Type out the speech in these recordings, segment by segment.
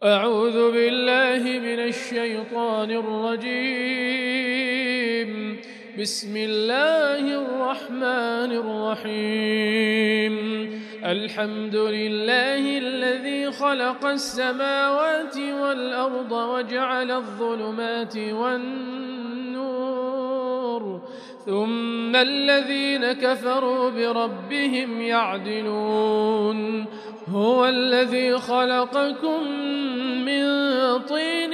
أعوذ بالله من الشيطان الرجيم. بسم الله الرحمن الرحيم. الحمد لله الذي خلق السماوات والأرض وجعل الظلمات والنور، ثم الذين كفروا بربهم يعدلون. هو الذي خلقكم من طين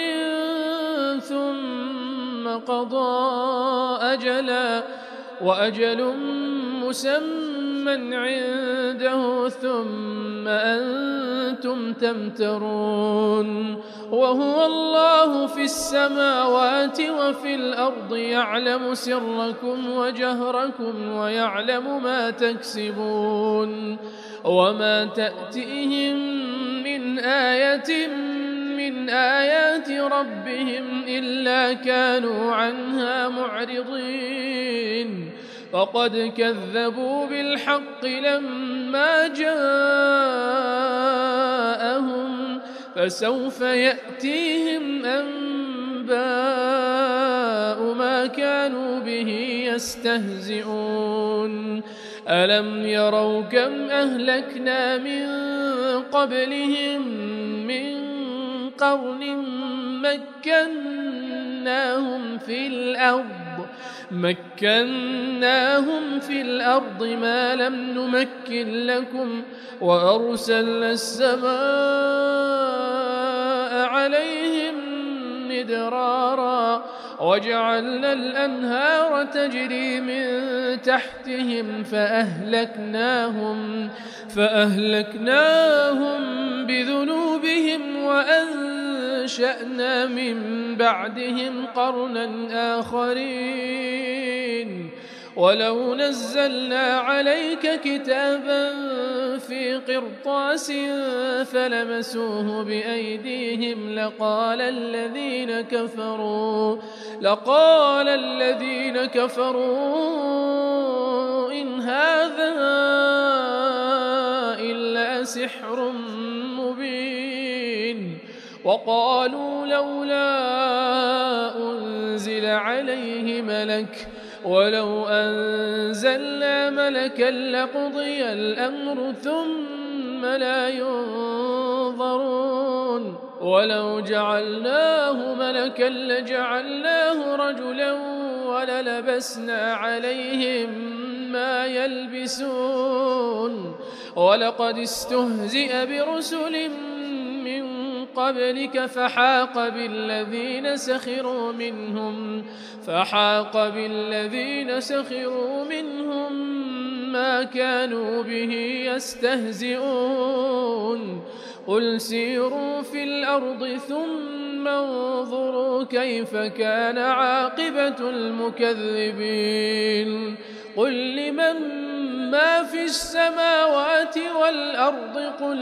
ثم قضى أجلا وأجل مسمى عنده ثم أنتم تمترون. وهو الله في السماوات وفي الأرض، يعلم سركم وجهركم ويعلم ما تكسبون. وما تأتيهم من آية من آيات ربهم إلا كانوا عنها معرضين. فقد كذبوا بالحق لما جاءهم، فسوف يأتيهم أنباء ما كانوا به يستهزئون. ألم يروا كم أهلكنا من قبلهم من قرن مكناهم في الأرض ما لم نمكن لكم، وأرسلنا السماء عليهم مدرارا، وجعلنا الأنهار تجري من تحتهم فأهلكناهم بذنوبهم وأنشأنا من بعدهم قرنا آخرين. ولو نزلنا عليك كتابا في قرطاس فلمسوه بأيديهم لقال الذين كفروا إن هذا إلا سحر مبين. وقالوا لولا أنزل عليه ملك، ولو أنزلنا ملكا لقضي الأمر ثم لا ينظرون. ولو جعلناه ملكا لجعلناه رجلا وللبسنا عليهم ما يلبسون. ولقد استهزئ برسل من قبلك فحاق بالذين سخروا منهم ما كانوا به يستهزئون. قل سيروا في الأرض ثم انظروا كيف كان عاقبة المكذبين. قل لمن ما في السماوات والأرض قل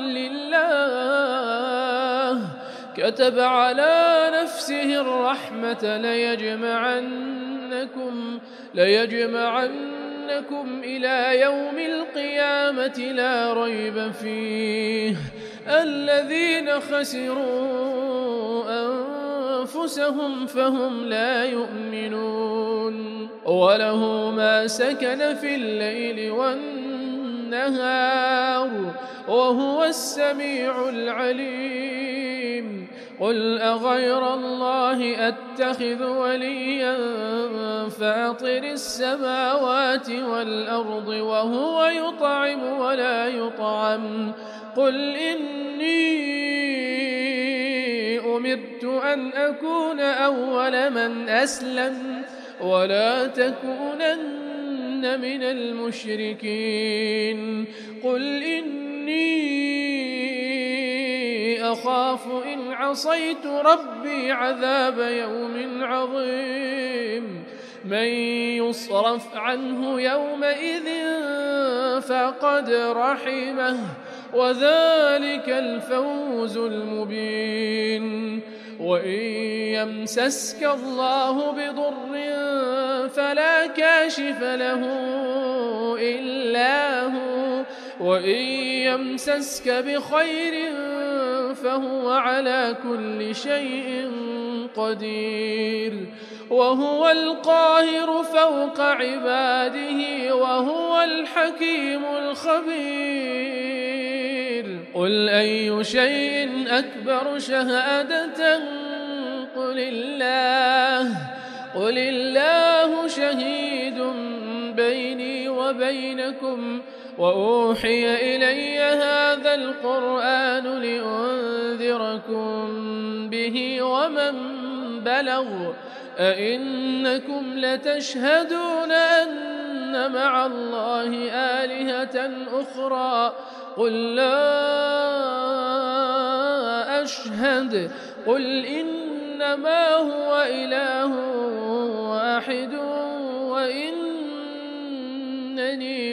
لله. كتب على نفسه الرحمة ليجمعنكم إلى يوم القيامة لا ريب فيه. الذين خسروا أنفسهم فهم لا يؤمنون. وله ما سكن في الليل والنهار وهو السميع العليم. قل أغير الله أتخذ وليا فاطر السماوات والأرض وهو يطعم ولا يطعم. قل إني أمرت أن أكون أول من أسلم ولا تكونن من المشركين. قل إني أخاف إن عصيت ربي عذاب يوم عظيم. من يصرف عنه يومئذ فقد رحمه وذلك الفوز المبين. وإن يمسسك الله بضر فلا كاشف له إلا هو، وإن يمسسك بخير فهو على كل شيء قدير وهو القاهر فوق عباده وهو الحكيم الخبير قل أي شيء أكبر شهادة قل الله شهيد بيني وبينكم وأوحي إلي هذا القرآن لأنذركم به ومن بلغ أئنكم لتشهدون أن مع الله آلهة أخرى قل لا أشهد قل إنما هو إله واحد وإنني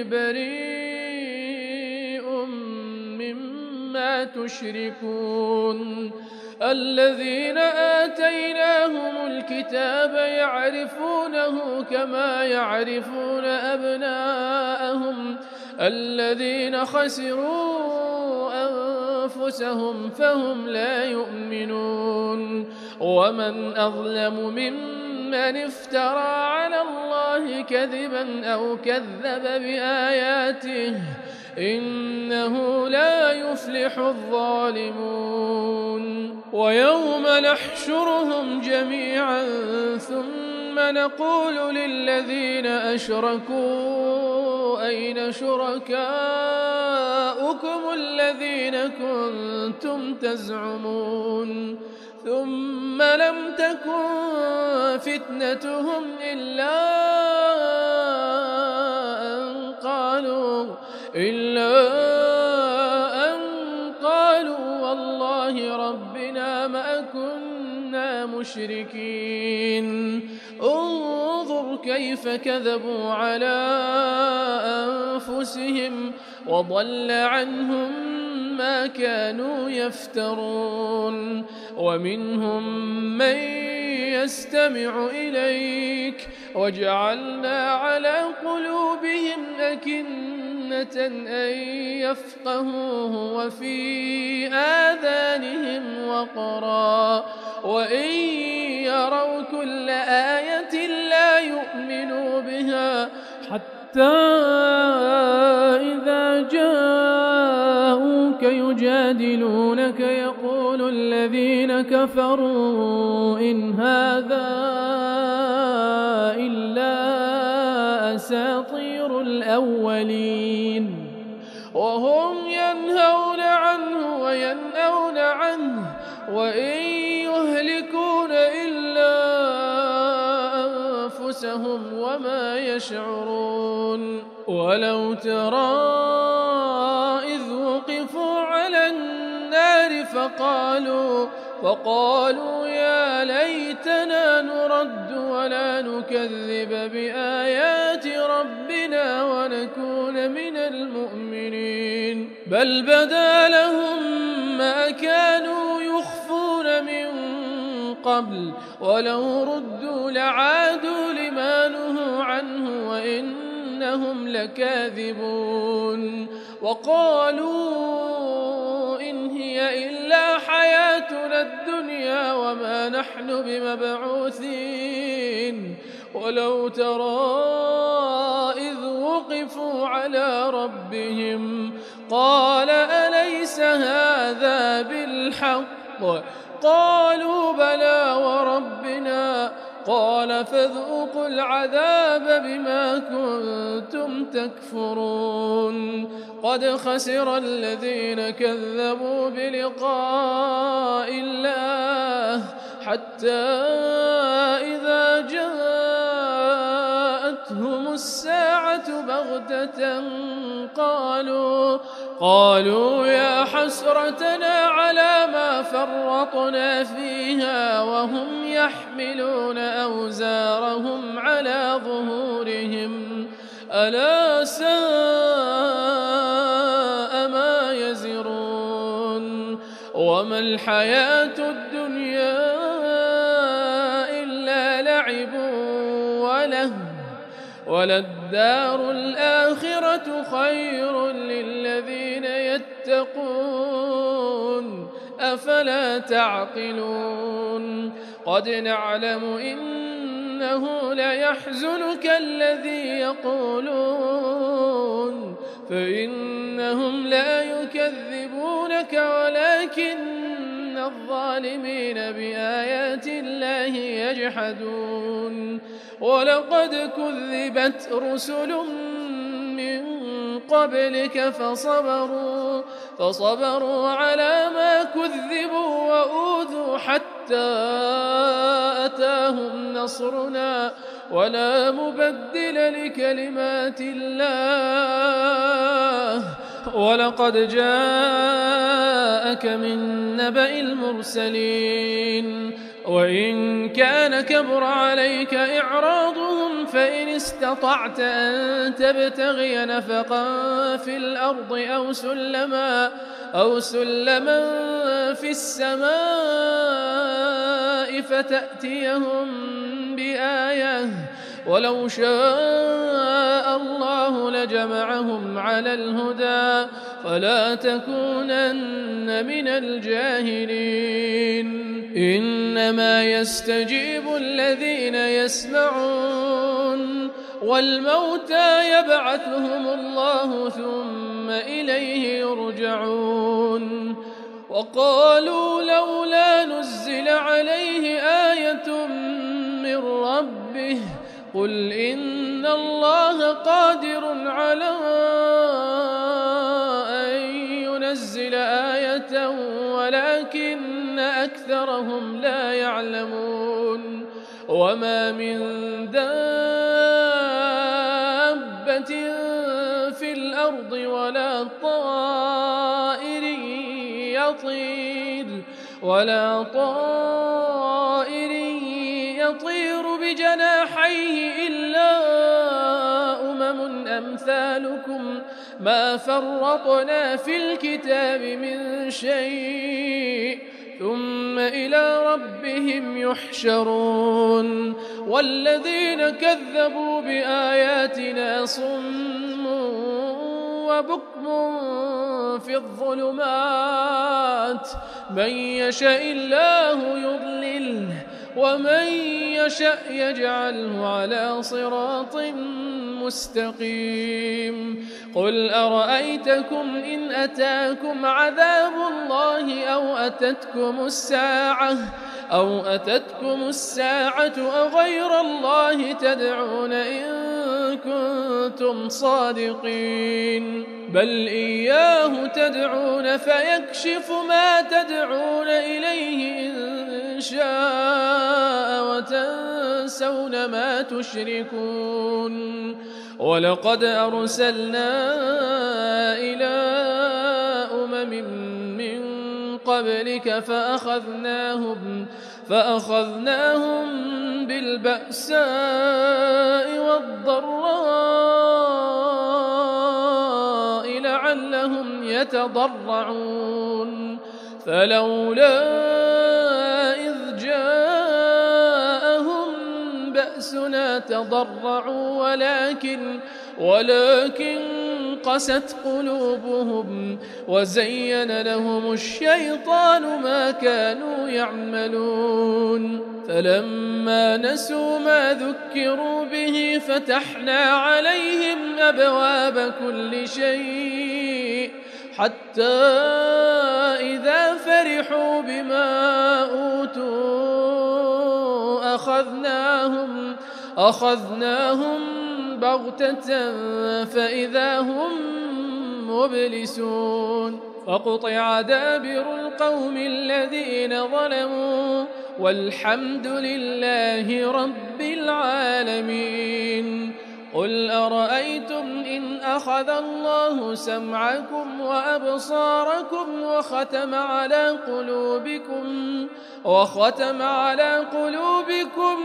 بريء مما تشركون الذين آتيناهم الكتاب يعرفونه كما يعرفون أبناءهم الذين خسروا أنفسهم فهم لا يؤمنون ومن أظلم ممن افترى على الله كذبا أو كذب بآياته إنه لا يفلح الظالمون ويوم نحشرهم جميعا ثم نقول للذين أشركوا أين شركاؤكم الذين كنتم تزعمون ثم لم تكن فتنتهم إلا أن قالوا والله ربنا ما كنا مشركين انظر كيف كذبوا على أنفسهم وضل عنهم ما كانوا يفترون ومنهم من يستمع إليك وجعلنا على قلوبهم أكنة أن يفقهوه وفي آذانهم وقرا وإن يروا كل آية لا يؤمنوا بها حتى إذا جاءوك يجادلونك يقول الذين كفروا إن هذا إلا أساطير الأولين وهم ينهون عنه وينأون عنه وإن يهلكون إلا أنفسهم وما يشعرون ولو ترى إذ وقفوا على النار فقالوا يا ليتنا نرد ولا نكذب بآيات ربنا ونكون من المؤمنين بل بدا لهم ما كانوا يخفون من قبل ولو ردوا لعادوا لما نهوا عنه وإنهم لكاذبون وقالوا إن هي إلا حياتنا الدنيا وما نحن بمبعوثين ولو ترى إذ وقفوا على ربهم قال أليس هذا بالحق قالوا بلى وربنا قال فذوقوا العذاب بما كنتم تكفرون قد خسر الذين كذبوا بلقاء الله حتى إذا جاءتهم الساعة بغتة قالوا يا حسرتنا على ما فرطنا فيها وهم يحملون أوزارهم على ظهورهم ألا ساء ما يزرون وما الحياة الدنيا إلا لعب ولهو وللدار الآخرة خير للذين يتقون أفلا تعقلون قد نعلم إنه ليحزنك الذي يقولون فإنهم لا يكذبونك ولكن الظالمين بآيات الله يجحدون ولقد كذبت رسل من قبلك فصبروا على ما كذبوا وأوذوا حتى أتاهم نصرنا ولا مبدل لكلمات الله ولقد جاءك من نبأ المرسلين وإن كان كبر عليك إعراضهم فإن استطعت أن تبتغي نفقا في الأرض أو سلما في السماء فتأتيهم بآية ولو شاء الله لجمعهم على الهدى فلا تكونن من الجاهلين إنما يستجيب الذين يسمعون والموتى يبعثهم الله ثم إليه يرجعون وقالوا لولا نزل عليه آية من ربه قل إن الله قادر على أن ينزل آية ولكن أكثرهم لا يعلمون وما من دابة في الأرض ولا طائر يطير بجناحيه إلا أمثالكم ما فرطنا في الكتاب من شيء ثم إلى ربهم يحشرون والذين كذبوا بآياتنا صم وبكم في الظلمات من يشاء الله يضلله ومن يشاء يجعله على صراط مستقيم قل أرأيتكم إن أتاكم عذاب الله أو أتتكم الساعة أغير الله تدعون إن كنتم صادقين بل إياه تدعون فيكشف ما تدعون إليه إن شاء وتنسون ما تشركون ولقد أرسلنا إلى أمم من قبلك فأخذناهم بالبأساء والضراء لعلهم يتضرعون فلولا إذ جاءهم بأسنا تضرعوا ولكن قست قلوبهم وزين لهم الشيطان ما كانوا يعملون فلما نسوا ما ذكروا به فتحنا عليهم أبواب كل شيء حتى إذا فرحوا بما أوتوا أخذناهم بغتة فإذا هم مبلسون فقطع دابر القوم الذين ظلموا والحمد لله رب العالمين قل أرأيتم إن أخذ الله سمعكم وأبصاركم وختم على قلوبكم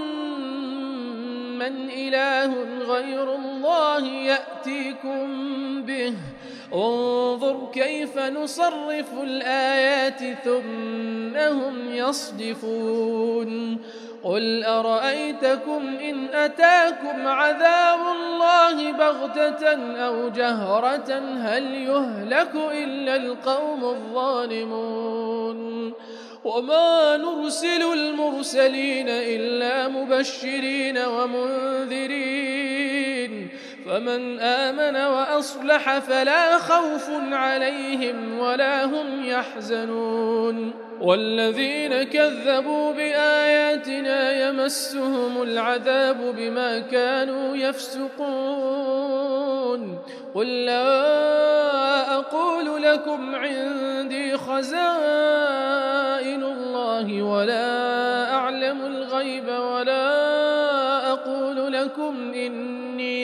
من إله غير الله يأتيكم به انظر كيف نصرف الآيات ثم هم يصدفون قل أرأيتكم إن أتاكم عذاب الله بغتة أو جهرة هل يهلك إلا القوم الظالمون وما نرسل المرسلين إلا مبشرين ومنذرين فمن آمن وأصلح فلا خوف عليهم ولا هم يحزنون والذين كذبوا بآياتنا يمسهم العذاب بما كانوا يفسقون قل لا أقول لكم عندي خزائن الله ولا أعلم الغيب ولا أقول لكم إني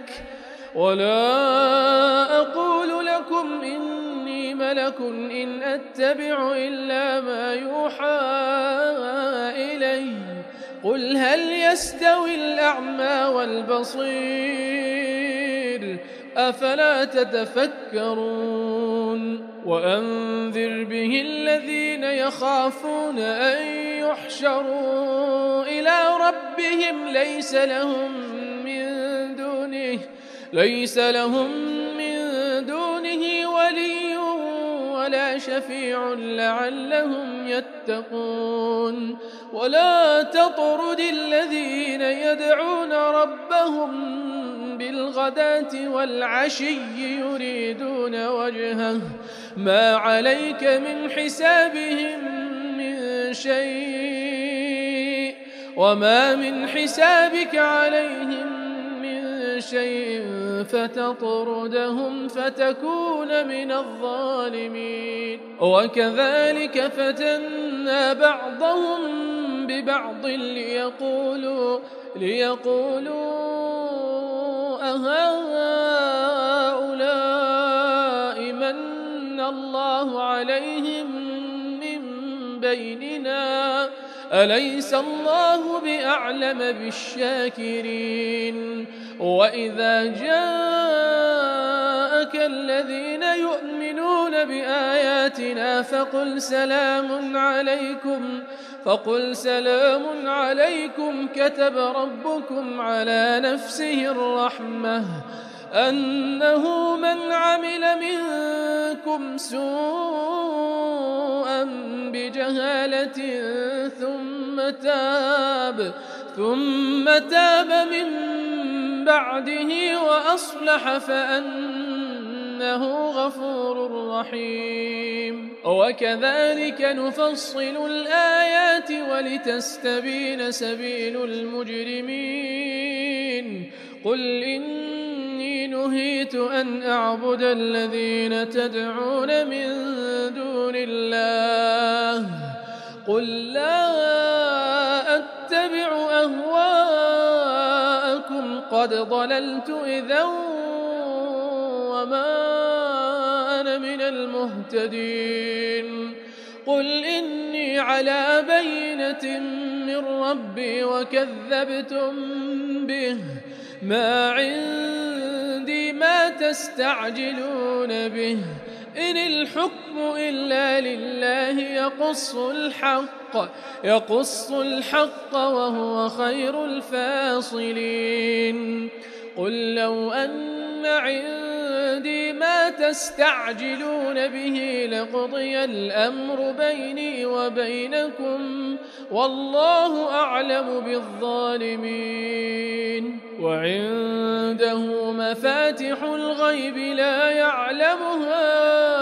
ملك إن أتبع إلا ما يوحى إلي قل هل يستوي الأعمى والبصير أفلا تتفكرون وأنذر به الذين يخافون أن يحشروا إلى ربهم ليس لهم من دونه ولي ولا شفيع لعلهم يتقون ولا تطرد الذين يدعون ربهم بالغداة والعشي يريدون وجهه ما عليك من حسابهم من شيء وما من حسابك عليهم من شيء فتطردهم فتكون من الظالمين وكذلك فتنا بعضهم ببعض ليقولوا أهؤلاء من الله عليهم من بيننا أليس الله بأعلم بالشاكرين وإذا جاءك الذين يؤمنون بآياتنا فقل سلام عليكم كتب ربكم على نفسه الرحمة أنه من عمل منكم سوءا بجهالة ثم تاب من بعده وأصلح فأنه غفور رحيم وكذلك نفصل الآيات ولتستبين سبيل المجرمين قل إني نهيت أن أعبد الذين تدعون من دون الله قل لا أتبع أهواءكم قد ضللت إذا وما أنا من المهتدين قل إني على بينة من ربي وكذبتم به ما عندي ما تستعجلون به إن الحكم إلا لله يقص الحق وهو خير الفاصلين قل لو أن عندي ما تستعجلون به لقضي الأمر بيني وبينكم والله أعلم بالظالمين وعنده مفاتح الغيب لا يعلمها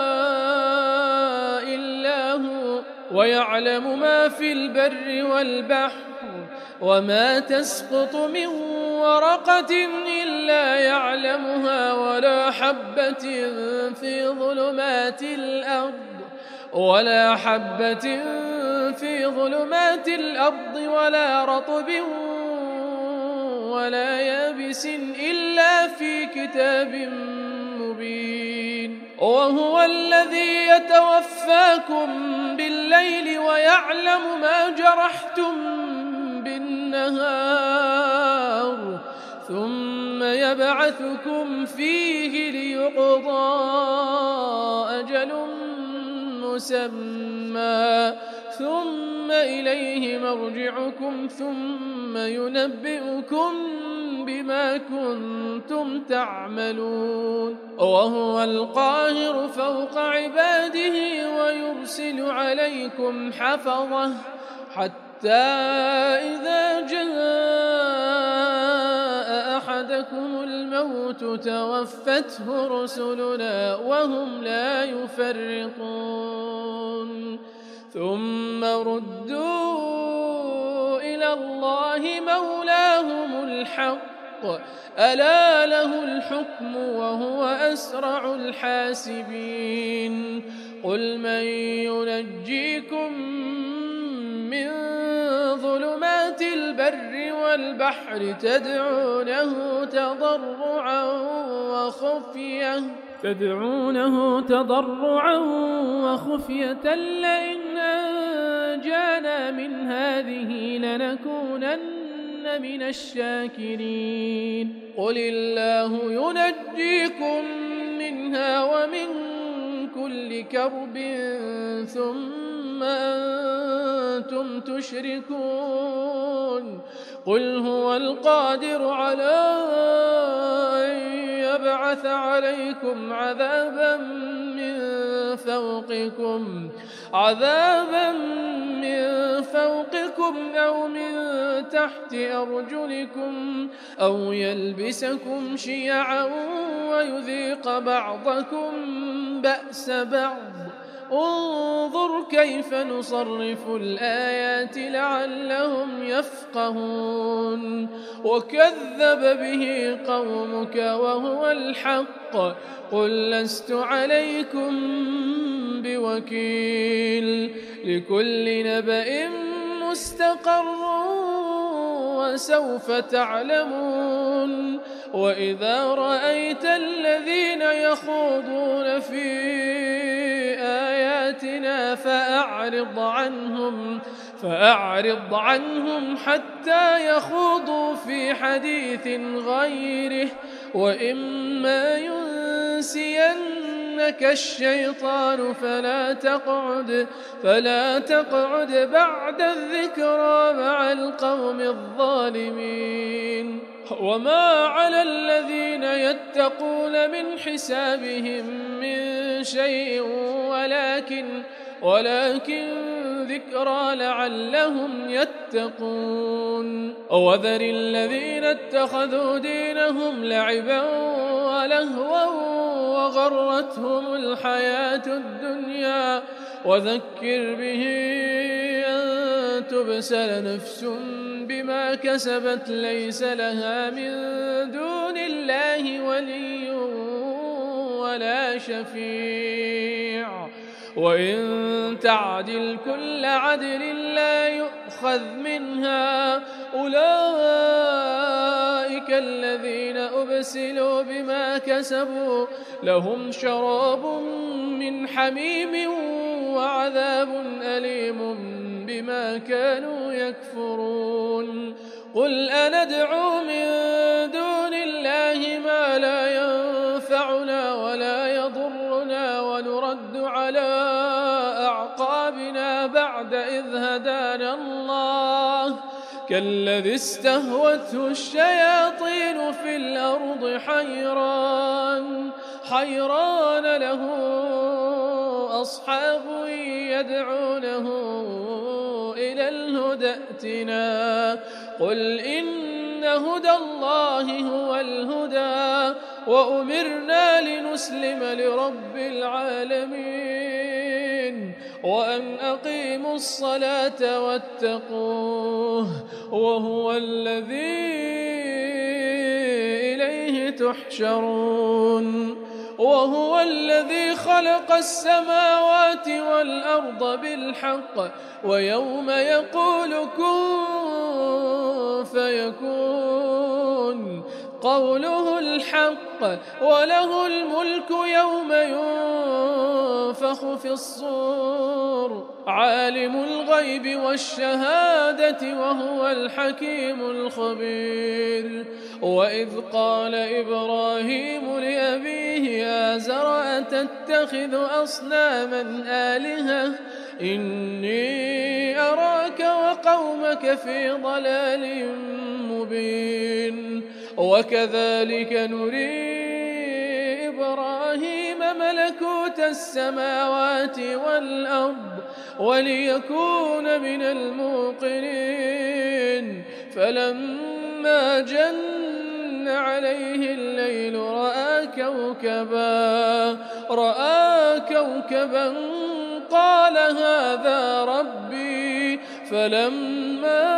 إلا هو ويعلم ما في البر والبحر وما تسقط من ورقة إلا يعلمها ولا حبة في ظلمات الأرض ولا رطب ولا يابس إلا في كتاب مبين وهو الذي يتوفاكم بالليل ويعلم ما جرحتم بالنهار ثم يبعثكم فيه ليقضى أجل مسمى ثم إليه مرجعكم ثم ينبئكم بما كنتم تعملون وهو القاهر فوق عباده ويرسل عليكم حفظه حتى إذا جاء أحدكم الموت توفته رسلنا وهم لا يفرطون ثم ردوا إلى الله مولاهم الحق ألا له الحكم وهو أسرع الحاسبين قل من ينجيكم من ظلمات البر والبحر تدعونه تضرعا وخفية لئن أنجانا من هذه لنكونن من الشاكرين قل الله ينجيكم منها ومن كل كرب ثم أنتم تشركون قل هو القادر على أن يبعث عليكم عذابا من فوقكم أو من تحت أرجلكم أو يلبسكم شيعا ويذيق بعضكم بأس بعض انظر كيف نصرف الآيات لعلهم يفقهون وكذب به قومك وهو الحق قل لست عليكم بوكيل لكل نبأ مستقر وسوف تعلمون وإذا رأيت الذين يخوضون في آياتنا فأعرض عنهم حتى يخوضوا في حديث غيره وإما ينسينك الشيطان فلا تقعد بعد الذكرى مع القوم الظالمين وما على الذين يتقون من حسابهم من شيء ولكن ذكرى لعلهم يتقون وذر الذين اتخذوا دينهم لعبا ولهوا وغرتهم الحياة الدنيا وذكر به أن تبسل نفس بما كسبت ليس لها من دون الله ولي ولا شفيع وإن تعدل كل عدل لا يؤخذ منها أولئك الذين أبسلوا بما كسبوا لهم شراب من حميم وعذاب أليم بما كانوا يكفرون قل أندعو من دون الله ما لا ينفعنا ولا يضرنا ونرد على أعقابنا بعد إذ هدانا الله كالذي استهوته الشياطين في الأرض حيران له أصحاب يدعونه إلى الهدى ائتنا قل إن هدى الله هو الهدى وأمرنا لنسلم لرب العالمين وأن أقيموا الصلاة واتقوه وهو الذي إليه تحشرون وهو الذي خلق السماوات والأرض بالحق ويوم يقول كن فيكون قوله الحق وله الملك يوم ينفخ في الصور عالم الغيب والشهادة وهو الحكيم الخبير وإذ قال إبراهيم لأبيه آزر أتتخذ أصناما آلهة إني أراك وقومك في ضلال مبين وكذلك نري إبراهيم ملكوت السماوات والأرض وليكون من الموقنين فلما جن عليه الليل رأى كوكبا قال هذا ربي فلما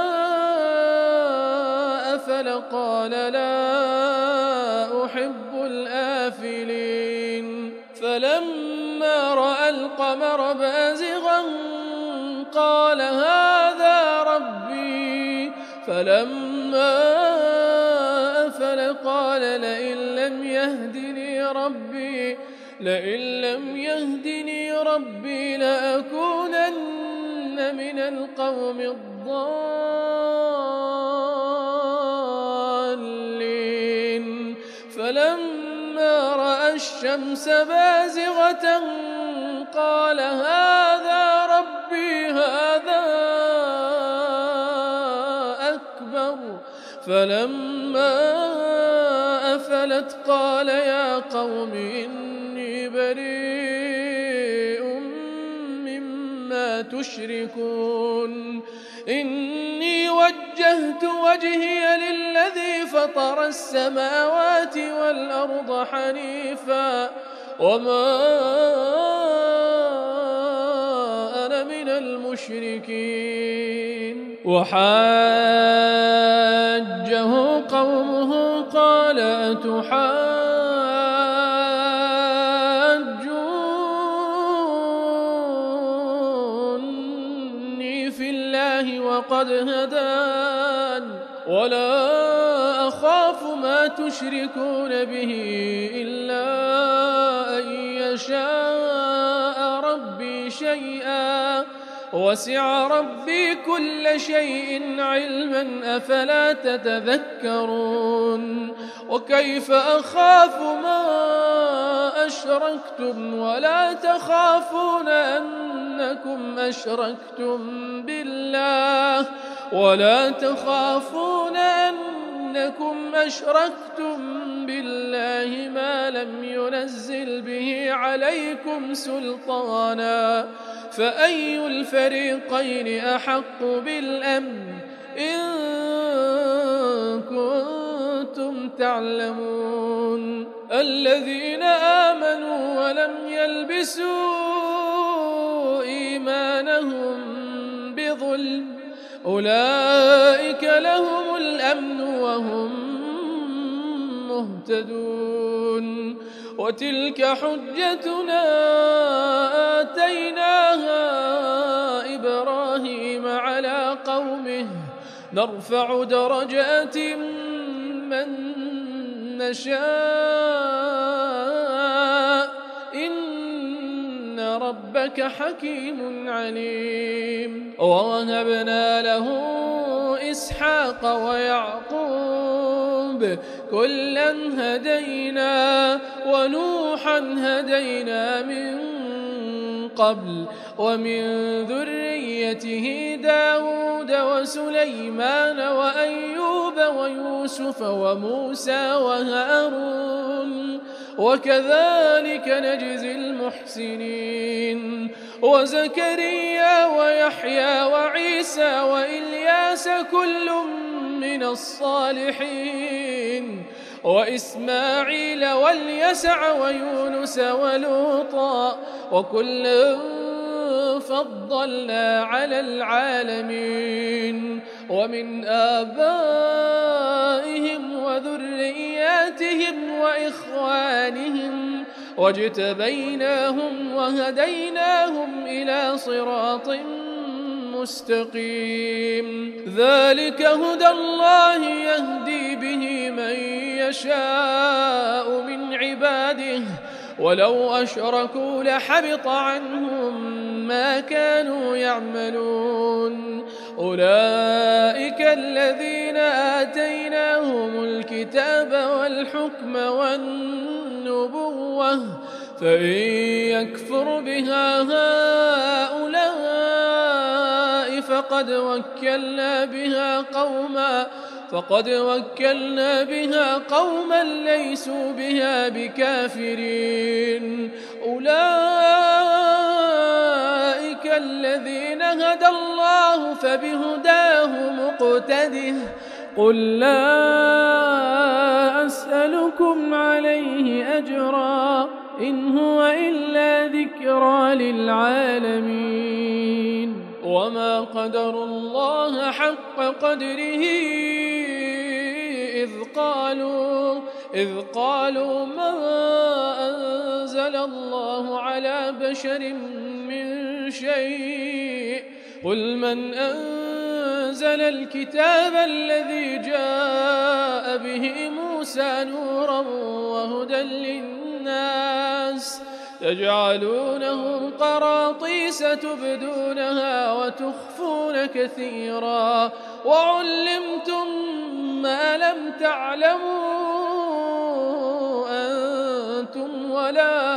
أفل قال لا أحب الآفلين فلما رأى القمر بازغا قال هذا ربي فلما أفل قال لئن لم يهدني ربي لأكونن من القوم الضالين فلما رأى الشمس بازغة قال هذا ربي هذا أكبر فلما أفلت قال يا قوم إني بريء مما تشركون إني وجهت وجهي للذي فطر السماوات والأرض حنيفا وما أنا من المشركين وحاجه قومه قال أتحاجوني في الله وقد هدان ولا أخاف ما تشركون به إلا أن يشاء ربي شيئا وسع ربي كل شيء علما أفلا تتذكرون وكيف أخاف ما أشركتم ولا تخافون أنكم أشركتم بالله ما لم ينزل به عليكم سلطانا فأي الفريقين أحق بالأمن إن كنتم تعلمون الذين آمنوا ولم يلبسوا إيمانهم بظلم أولئك لهم الأمن وهم مهتدون وتلك حجتنا آتيناها إبراهيم على قومه نرفع درجات من نشاء إن ربك حكيم عليم ووهبنا له إسحاق ويعقوب كلا هدينا ونوحا هدينا من قبل ومن ذريته داود وسليمان وأيوب ويوسف وموسى وهارون وكذلك نجزي المحسنين وزكريا ويحيى وعيسى وإلياس كل من الصالحين وإسماعيل واليسع ويونس ولوطا وكلا فضلنا على العالمين ومن آبائهم وذرياتهم وإخوانهم واجتبيناهم وهديناهم إلى صراط مستقيم ذلك هدى الله يهدي به من يشاء من عباده ولو أشركوا لحبط عنهم ما كانوا يعملون أولئك الذين آتيناهم الكتاب والحكم والنبوة فإن يكفر بها هؤلاء فقد وكلنا بها قوما فقد وكلنا بها قوما ليسوا بها بكافرين أولئك الذين هدى الله فبهداه مقتده قل لا أسألكم عليه أجرا إن هو إلا ذكرى للعالمين وما قدروا الله حق قدره إذ قالوا ما أنزل الله على بشر من شيء قل من أنزل الكتاب الذي جاء به موسى نورا وهدى للناس تجعلونه قراطيس تبدونها وتخفون كثيرا وعلمتم ما لم تعلموا أنتم ولا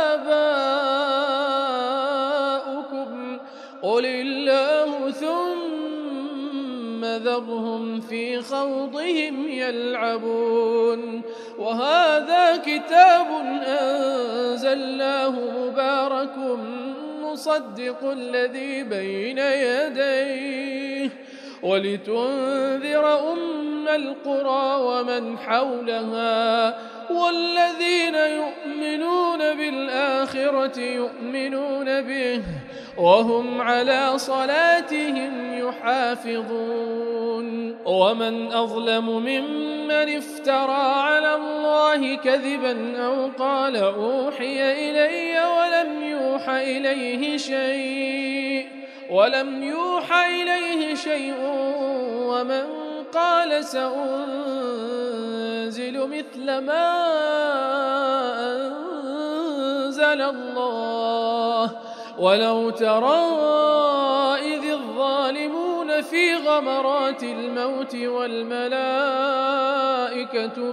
آباؤكم قل الله ثم ذرهم في خوضهم يلعبون وهذا كتاب أنزلناه مبارك مصدق الذي بين يديه ولتنذر أم القرى ومن حولها والذين يؤمنون بالآخرة يؤمنون به وهم على صلاتهم يحافظون ومن أظلم ممن افترى على الله كذبا أو قال أوحي إلي ولم يوحى إليه شيء ومن قال سأنزل مثل ما أنزل الله ولو ترى إذ الظالمون في غمرات الموت والملائكة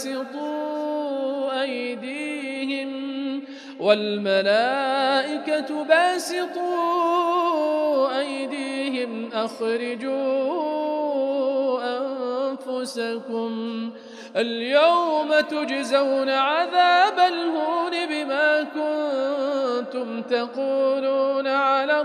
باسطوا أيديهم أخرجوا أنفسكم اليوم تجزون عذاب الهون بما كنتم تقولون على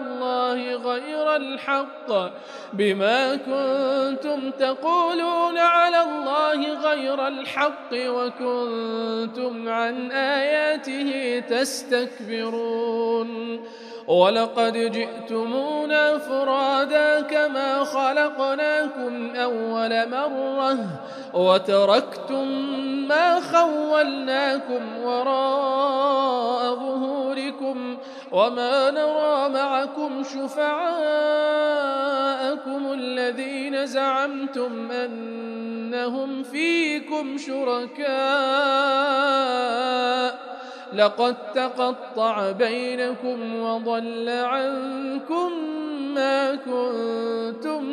الله غير الحق وكنتم عن آياته تستكبرون ولقد جئتمونا فرادا كما خلقناكم أول مرة وتركتم ما خولناكم وراء ظهوركم وما نرى معكم شفعاءكم الذين زعمتم أنهم فيكم شركاء لقد تقطع بينكم وضل عنكم ما كنتم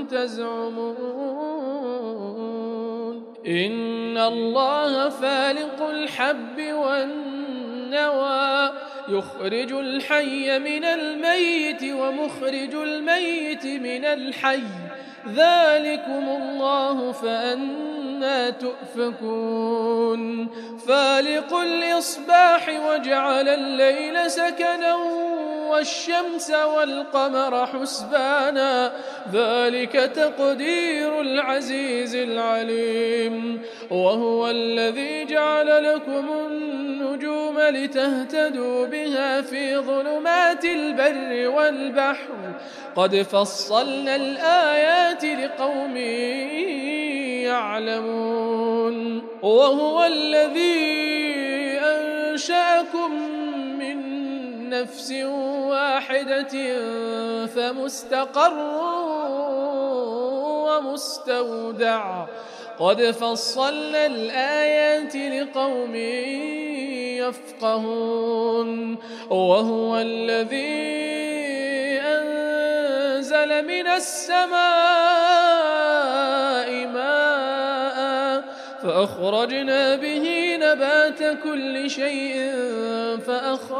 تزعمون إن الله فالق الحب والنوى يخرج الحي من الميت ومخرج الميت من الحي ذلكم الله فأنى تؤفكون فالق الإصباح وجعل الليل سكنا والشمس والقمر حسبانا ذلك تقدير العزيز العليم وهو الذي جعل لكم النجوم لتهتدوا بها في ظلمات البر والبحر قد فصلنا الآيات لقوم يعلمون وهو الذي أنشأكم من نفس واحدة فمستقر ومستودع قد فصلنا الآيات لقوم يفقهون وهو الذي أنزل من السماء ماء فأخرجنا به نبات كل شيء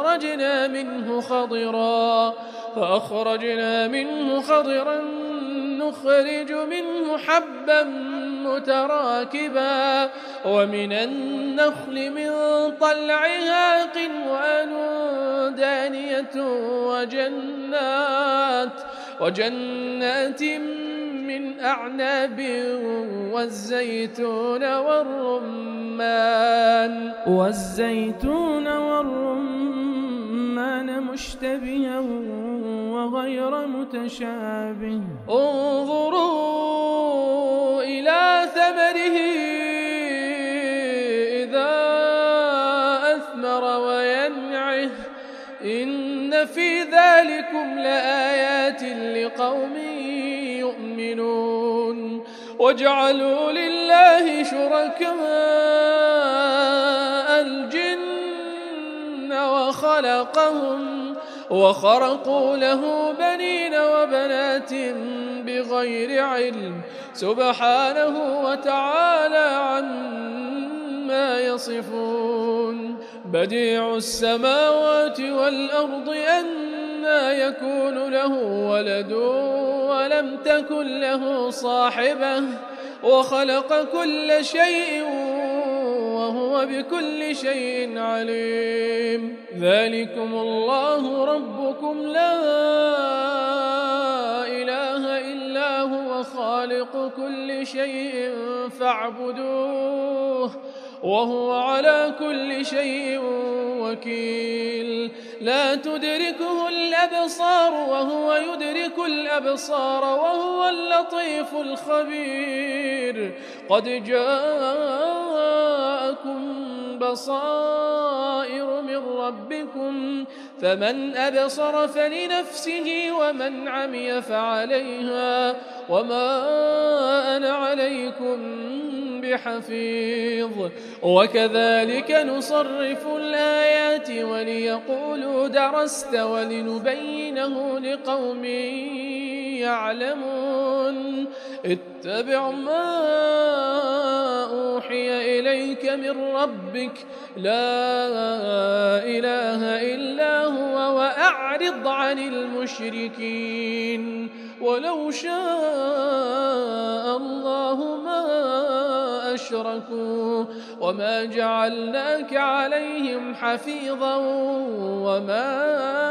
فأخرجنا منه خضرا نخرج منه حبا متراكبا ومن النخل من طلعها قنوان دانية وجنات من أعناب والزيتون والرمان مشتبها وغير متشابه انظروا إلى ثمره إذا أثمر وينعه إن في ذلكم لآيات لقوم يؤمنون وجعلوا لله شركاء الجن وخرقوا له بنين وبنات بغير علم سبحانه وتعالى عما يصفون بديع السماوات والأرض أنى يكون له ولد ولم تكن له صاحبة وخلق كل شيء وهو بكل شيء عليم ذلكم الله ربكم لا إله إلا هو خالق كل شيء فاعبدوه وهو على كل شيء وكيل لا تدركه الأبصار وهو يدرك الأبصار وهو اللطيف الخبير قد جاءكم بصائر من ربكم فمن أبصر فلنفسه ومن عمي فعليها وما أنا عليكم بحفيظ وكذلك نصرف الآيات وليقولوا درست ولنبينه لقوم يعلمون اتبع ما أوحي إليك من ربك لا إله إلا هو وأعرض عن المشركين ولو شاء الله ما أشركوا وما جعلناك عليهم حفيظا وما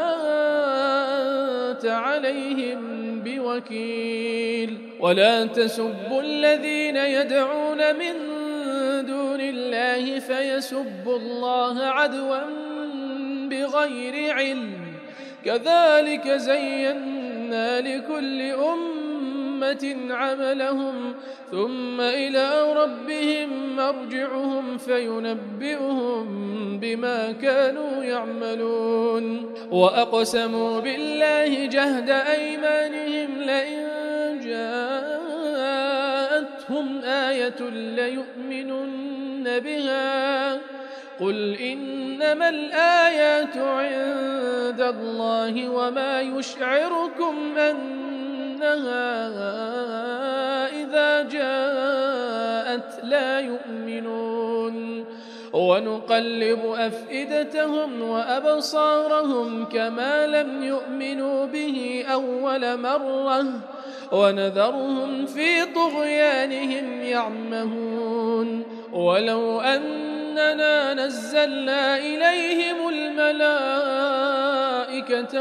أنت عليهم بوكيل ولا تسبوا الذين يدعون من دون الله فيسبوا الله عدوا بغير علم كذلك زينا لكل أمة عملهم ثم إلى ربهم مرجعهم فينبئهم بما كانوا يعملون وأقسموا بالله جهد أيمانهم لئن جاءتهم آية ليؤمنن بها قل إنما الآيات عند الله وما يشعركم أنها إذا جاءت لا يؤمنون ونقلب أفئدتهم وأبصارهم كما لم يؤمنوا به أول مرة ونذرهم في طغيانهم يعمهون ولو أننا نزلنا إليهم الملائكة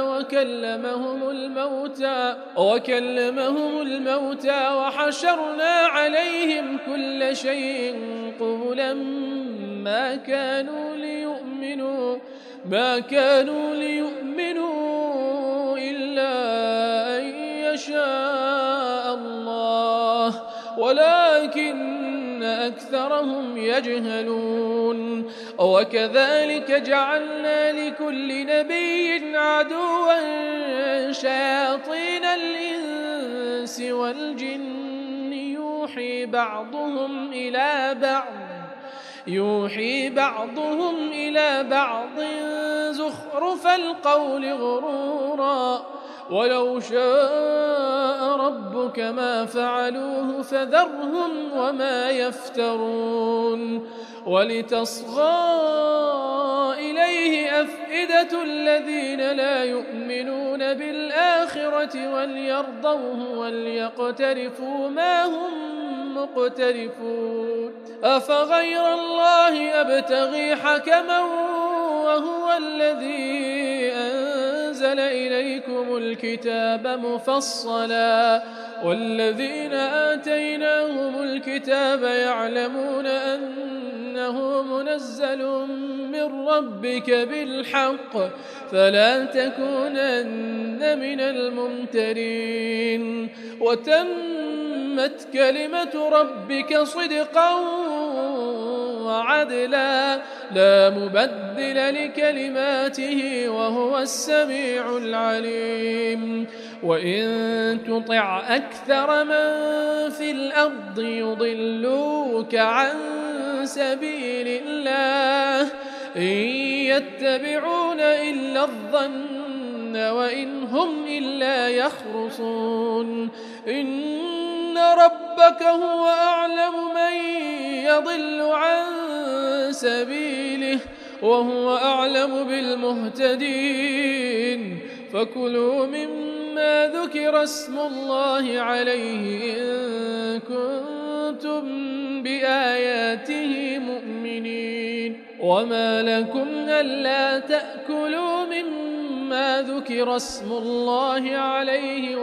وكلمهم الموتى وحشرنا عليهم كل شيء قبلا ما كانوا ليؤمنوا إلا أن يشاء الله ولكن أكثرهم يجهلون وكذلك جعلنا لكل نبي عدوا شياطين الإنس والجن يوحي بعضهم إلى بعض زخرف القول غرورا ولو شاء ربك ما فعلوه فذرهم وما يفترون ولتصغى إليه أفئدة الذين لا يؤمنون بالآخرة وليرضوه وليقترفوا ما هم مقترفون أفغير الله أبتغي حكما وهو الذي أنزل إليكم الكتاب مفصلا والذين آتيناهم الكتاب يعلمون أنه منزل من ربك بالحق فلا تكونن من الممترين وتمت كلمة ربك صدقا وعدلا لا مبدل لكلماته وهو السميع العليم وإن تطع أكثر من في الأرض يضلوك عن سبيل الله إن يتبعون إلا الظن وإن هم إلا يخرصون إن ربك هو أعلم من يضل عن سبيله وهو أعلم بالمهتدين فكلوا مما ذكر اسم الله عليه إن كنتم بآياته مؤمنين وما لكم ألا تأكلوا مما ذكر اسم الله عليه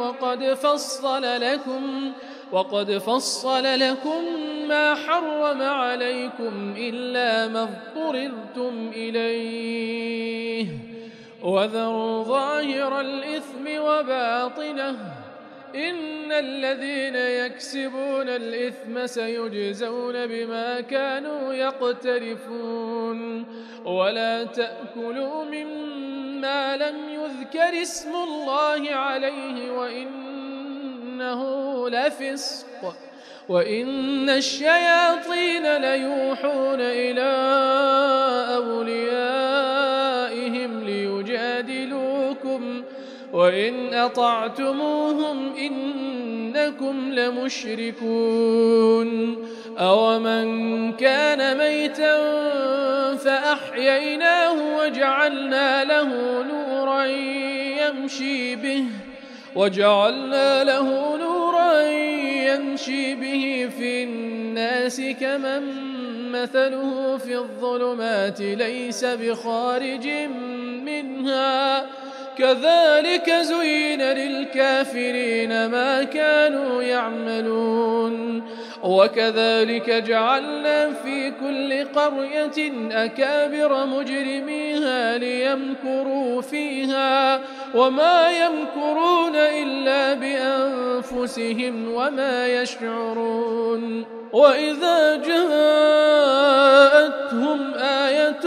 وقد فصل لكم ما حرم عليكم إلا ما اضطررتم إليه وذروا ظاهر الإثم وباطنه إن الذين يكسبون الإثم سيجزون بما كانوا يقترفون ولا تأكلوا مما لم يذكر اسم الله عليه وإنه لفسق وإن الشياطين ليوحون إلى أوليائهم ليجادلوكم وإن أطعتموهم إنكم لمشركون أومن كان ميتا فأحييناه وجعلنا له نورا يمشي به في الناس كمن مثله في الظلمات ليس بخارج منها كذلك زين للكافرين ما كانوا يعملون وكذلك جعلنا في كل قرية أكابر مجرميها ليمكروا فيها وما يمكرون إلا بأنفسهم وما يشعرون وإذا جاءتهم آية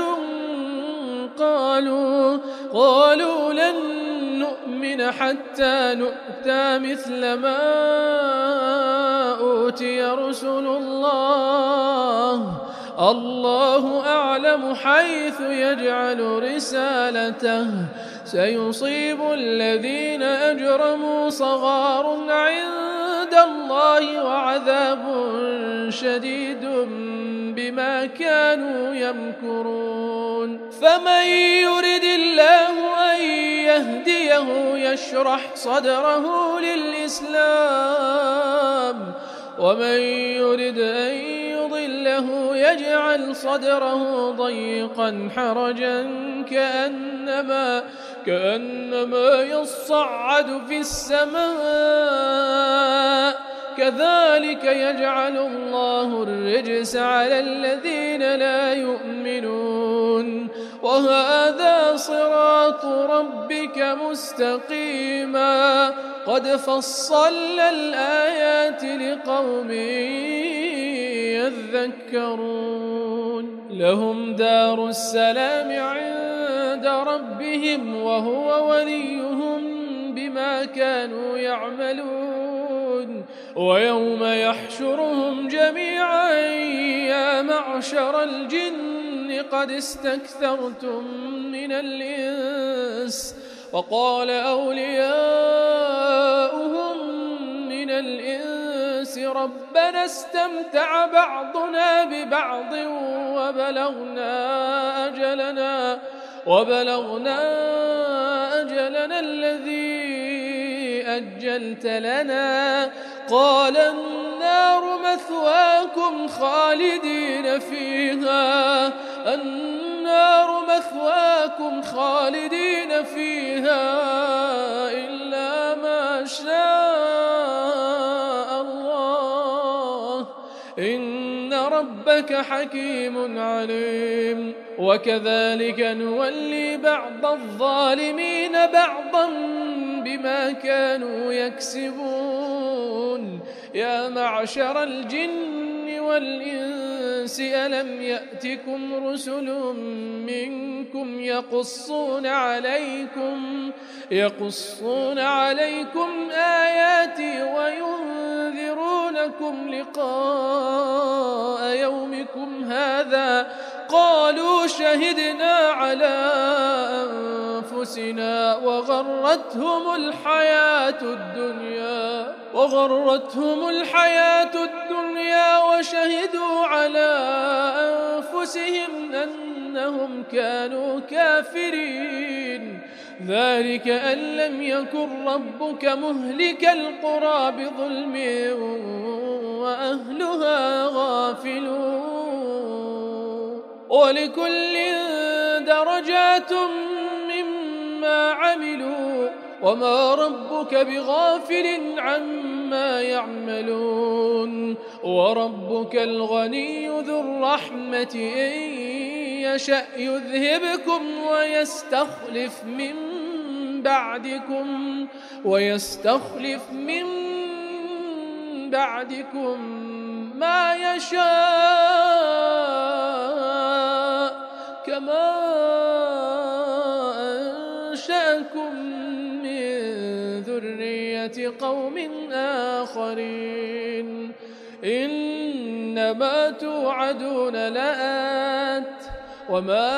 قالوا لن نؤمن حتى نؤتى مثل ما أوتي رسل الله أعلم حيث يجعل رسالته سيصيب الذين أجرموا صغار عند الله وعذاب شديد بما كانوا يمكرون فمن يرد الله أن يهديه يشرح صدره للإسلام ومن يرد أن يضله يجعل صدره ضيقا حرجا كأنما يصعد في السماء كذلك يجعل الله الرجس على الذين لا يؤمنون وهذا صراط ربك مستقيما قد فصلنا الآيات لقوم يذكرون لهم دار السلام عند ربهم وهو وليهم بما كانوا يعملون ويوم يحشرهم جميعا يا معشر الجن قد استكثرتم من الإنس وقال أولياؤهم من الإنس والإنس ربنا استمتع بعضنا ببعض وبلغنا أجلنا الذي أجلت لنا قال النار مثواكم خالدين فيها إلا ما شاء الله إن ربك حكيم عليم. وكذلك نولي بعض الظالمين بعضا بما كانوا يكسبون. يا معشر الجن والإنس ألم يأتكم رسل منكم يقصون عليكم آياتي وينذرونكم لقاء يومكم هذا قالوا شهدنا على أنفسنا وغرتهم الحياة الدنيا وشهدوا على أنفسهم أنهم كانوا كافرين. ذلك أن لم يكن ربك مهلك القرى بظلم وأهلها غافلون. ولكل درجات مما عملوا وما ربك بغافل عما يعملون. وربك الغني ذو الرحمة إن يشأ يذهبكم ويستخلف من بعدكم ما يشاء كما أنشأكم من ذرية قوم آخرين. إنما توعدون لآت وما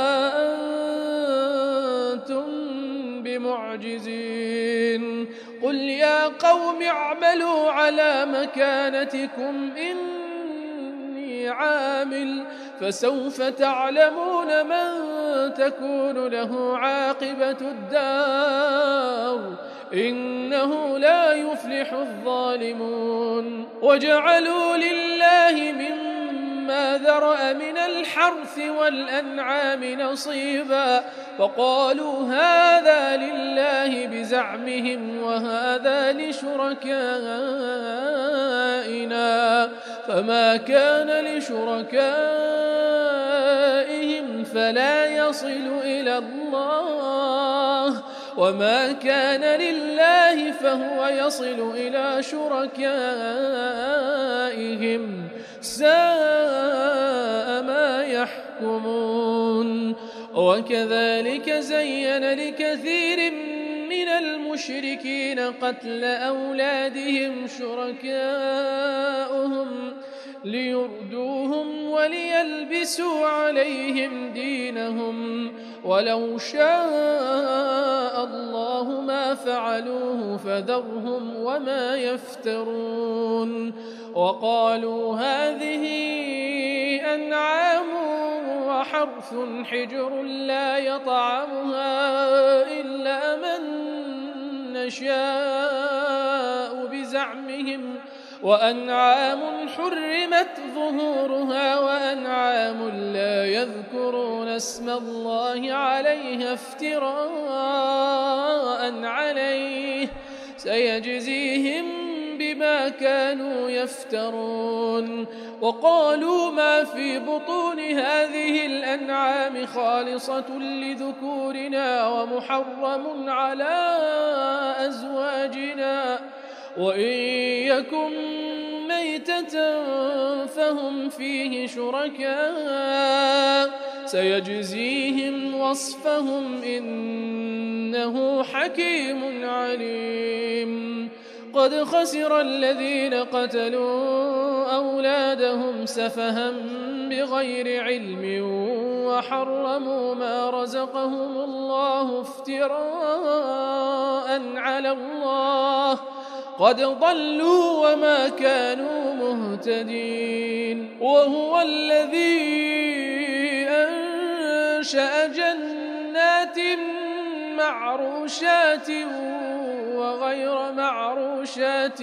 أنتم بمعجزين. قل يا قوم اعملوا على مكانتكم إني عامل فسوف تعلمون من تكون له عاقبة الدار إنه لا يفلح الظالمون. وجعلوا لله مما ذرأ من الحرث والأنعام نصيبا فقالوا هذا لله بزعمهم وهذا لشركائنا فما كان لشركائهم فلا يصل إلى الله وما كان لله فهو يصل إلى شركائهم ساء ما يحكمون. وكذلك زين لكثير من المشركين قتل أولادهم شركاؤهم ليردوهم وليلبسوا عليهم دينهم ولو شاء الله ما فعلوه فذرهم وما يفترون. وقالوا هذه أنعام وحرث حجر لا يطعمها إلا من نشاء بزعمهم وأنعام حرمت ظهورها وأنعام لا يذكرون اسم الله عليها افتراء عليه سيجزيهم بما كانوا يفترون. وقالوا ما في بطون هذه الأنعام خالصة لذكورنا ومحرم على أزواجنا وإن يكن ميتة فهم فيه شركاء سيجزيهم وصفهم إنه حكيم عليم. قد خسر الذين قتلوا أولادهم سفها بغير علم وحرموا ما رزقهم الله افتراء على الله قد ضلوا وما كانوا مهتدين وهو الذي أنشأ جنات معروشات وغير معروشات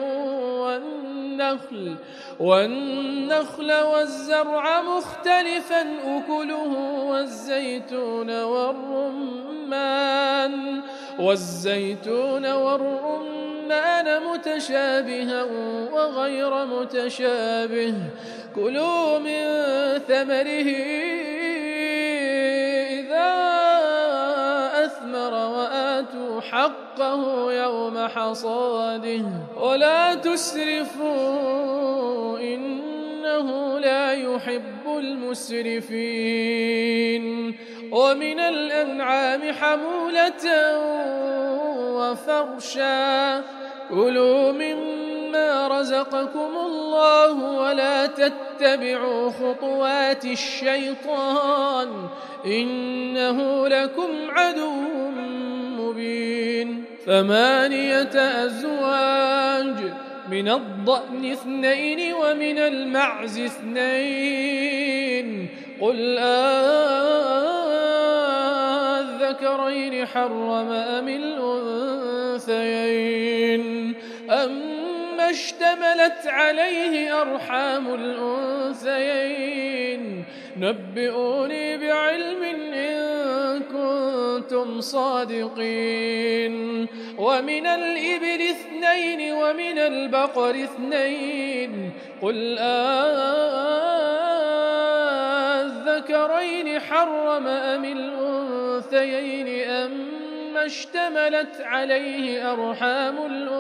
والنخل والزرع مختلفا أكله والزيتون والرمان متشابها وغير متشابه كلوا من ثمره إذا أثمر وآتوا حقه يوم حصاده ولا تسرفوا إنه لا يحب المسرفين ومن الأنعام حمولة وفرشا كلوا مما رزقكم الله ولا تتبعوا خطوات الشيطان إنه لكم عدو مبين 8 أزواج من الضأن 2 ومن المعز 2 قل الذكرين حرم أم الأنثيين أما اشتملت عليه أرحام الأنثيين نبئوني بعلم إن كنتم صادقين ومن الإبل 2 ومن البقر 2 قل الذكرين حرم أم الأنثيين أما اشتملت عليه أرحام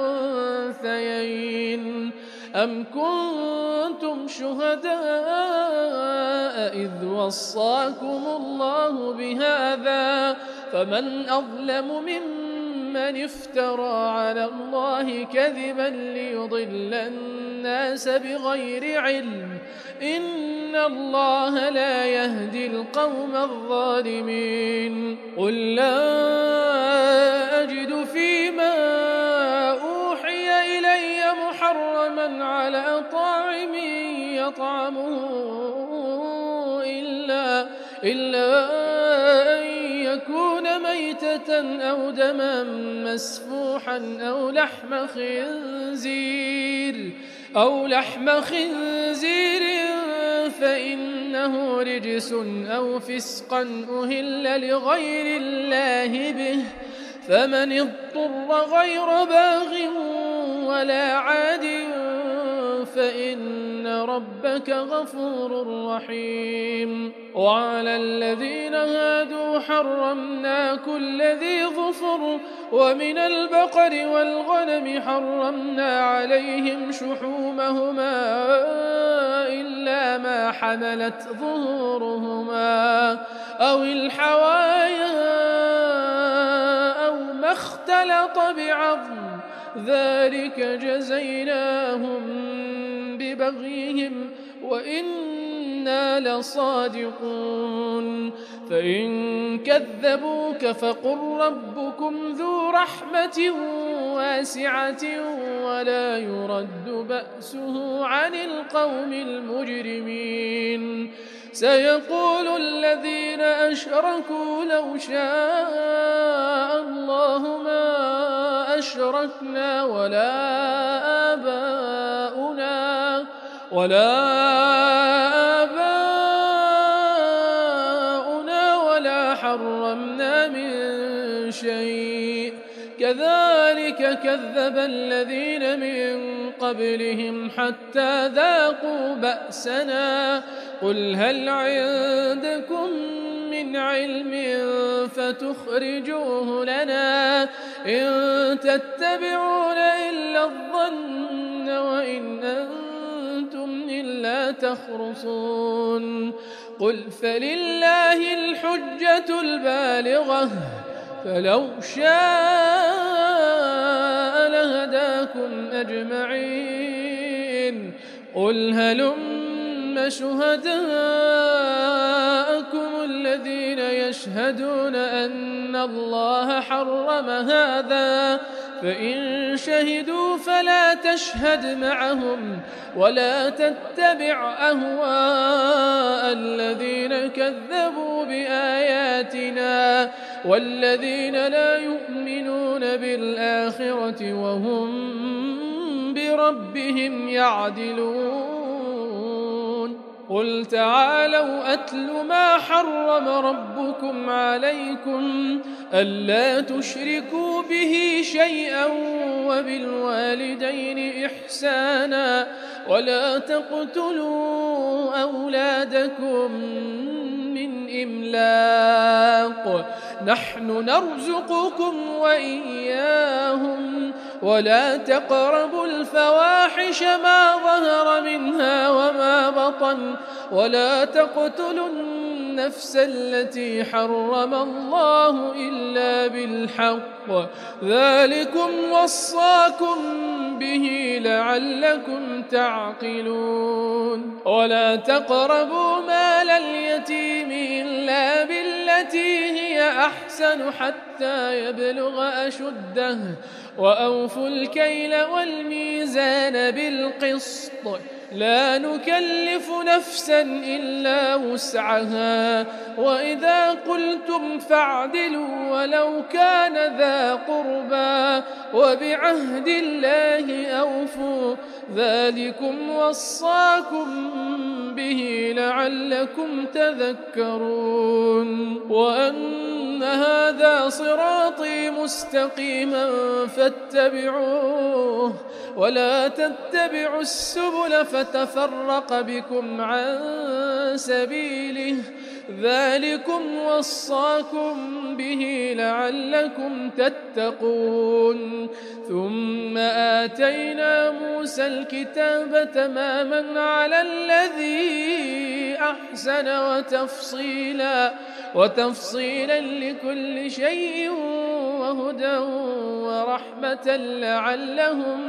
الأنثيين أم كنتم شهداء إذ وصاكم الله بهذا فمن أظلم ممن افترى على الله كذبا ليضل الناس بغير علم إن الله لا يهدي القوم الظالمين قل لا أجد فيما أوحي إلي محرما على طاعم يطعمه إلا أن يكون ميتة أو دما مسفوحا أو لحم خنزير فإنه رجس أو فسقا أهل لغير الله به فمن اضطر غير باغ ولا عاد فإن ربك غفور رحيم وعلى الذين هادوا حرمنا كل ذي ظفر ومن البقر والغنم حرمنا عليهم شحومهما إلا ما حملت ظهورهما أو الحوايا أو ما اختلط بعظم ذلك جزيناهم ببغيهم وإنا لصادقون فإن كذبوك فقل ربكم ذو رحمة واسعة ولا يرد بأسه عن القوم المجرمين سيقول الذين أشركوا لو شاء الله ما أشركنا ولا آباؤنا ولا حرمنا من شيء كذلك كذب الذين من قبلهم حتى ذاقوا بأسنا قل هل عندكم من علم فتخرجوه لنا إن تتبعون إلا الظن وإن أنتم إلا تخرصون قل فلله الحجة البالغة فلو شاء لهداكم أجمعين قل هلم شهداءكم الذين يشهدون أن الله حرم هذا فإن شهدوا فلا تشهد معهم ولا تتبع أهواء الذين كذبوا بآياتنا والذين لا يؤمنون بالآخرة وهم بربهم يعدلون. قل تعالوا أتل ما حرم ربكم عليكم ألا تشركوا به شيئا وبالوالدين إحسانا ولا تقتلوا أولادكم من إملاق نحن نرزقكم وإياهم ولا تقربوا الفواحش ما ظهر منها وما بطن ولا تقتلوا النفس التي حرم الله إلا بالحق ذلكم وصاكم به لعلكم تعقلون. ولا تقربوا مال اليتيم إلا بالتي هي أحسن حتى يبلغ أشده وأوفوا الكيل والميزان بالقسط لا نكلف نفسا إلا وسعها وإذا قلتم فاعدلوا ولو كان ذا قربى وبعهد الله أوفوا ذلكم وصاكم به لعلكم تذكرون. وأن هذا صراطي مستقيما فاتبعوه ولا تتبعوا السبل فتفرق بكم عن سبيله ذلكم وصاكم به لعلكم تتقون. ثم آتينا موسى الكتاب تماما على الذي أحسن وتفصيلا لكل شيء وهدى ورحمة لعلهم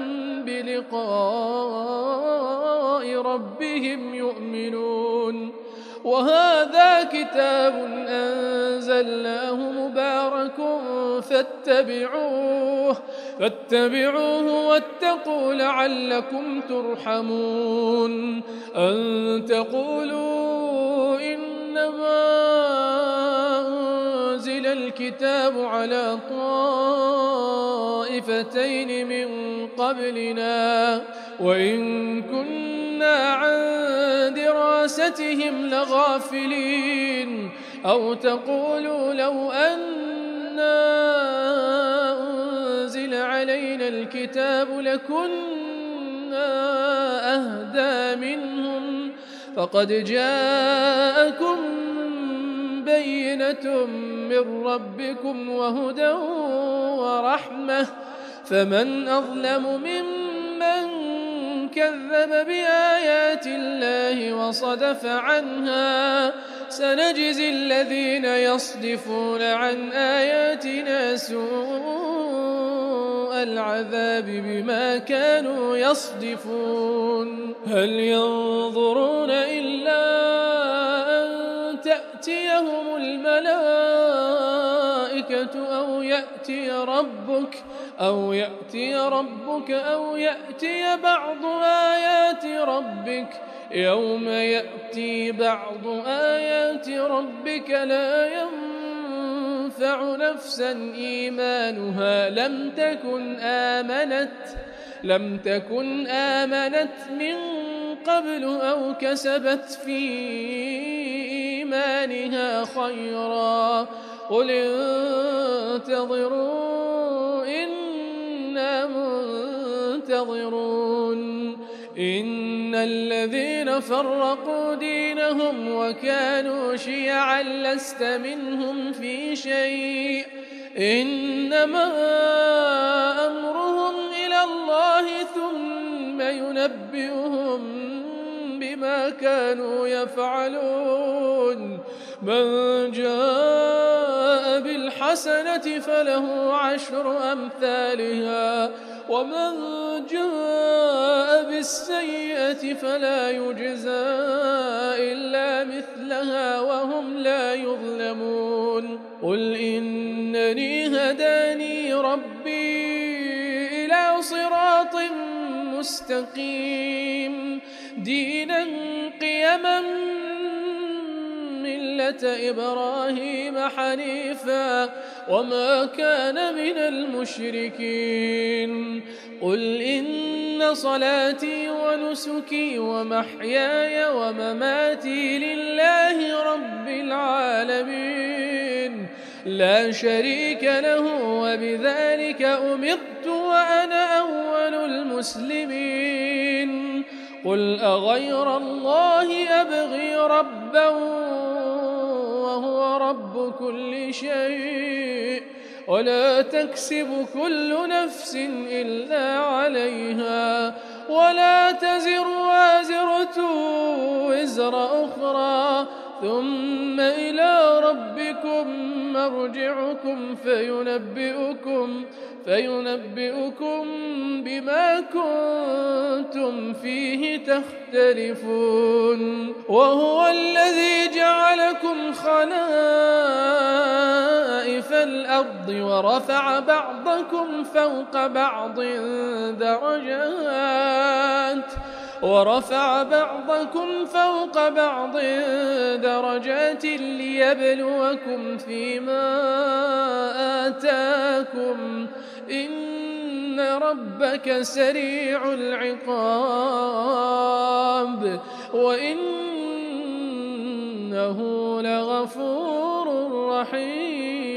بلقاء ربهم يؤمنون. وهذا كتاب أنزلناه مبارك فاتبعوه واتقوا لعلكم ترحمون. أن تقولوا إنما أنزل الكتاب على طائفتين من قبلنا وإن كنا عن دراستهم لغافلين أو تقولوا لو أنا أنزل علينا الكتاب لكنا أهدى منهم فقد جاءكم بينة من ربكم وهدى ورحمة فمن أظلم ممن كذب بآيات الله وصدف عنها سنجزي الذين يصدفون عن آياتنا سوء العذاب بما كانوا يصدفون. هل ينظرون إلا أن تأتيهم الملائكة أو يأتي ربك أو يأتي بعض آيات ربك يوم يأتي بعض آيات ربك لا ينفع نفسا إيمانها لم تكن آمنت من قبل أو كسبت في إيمانها خيرا قل انتظروا إنا منتظرون. إن الذين فرقوا دينهم وكانوا شيعا لست منهم في شيء إنما أمرهم إلى الله ثم ينبئهم بما كانوا يفعلون. من جاء بالحسنة فله 10 أمثالها ومن جاء بالسيئة فلا يجزى إلا مثلها وهم لا يظلمون. قل إنني هداني ربي المستقيم دينا قيما ملة إبراهيم حنيفا وما كان من المشركين قل إن صلاتي ونسكي ومحياي ومماتي لله رب العالمين لا شريك له وبذلك أمرت وأنا أول المسلمين قل أغير الله أبغي ربا وهو رب كل شيء ولا تكسب كل نفس إلا عليها ولا تزر وازرة وزر أخرى ثم إلى ربكم مرجعكم فينبئكم بما كنتم فيه تختلفون وهو الذي جعلكم خلائف الأرض ورفع بعضكم فوق بعض درجات ليبلوكم فيما آتاكم إن ربك سريع العقاب وإنه لغفور رحيم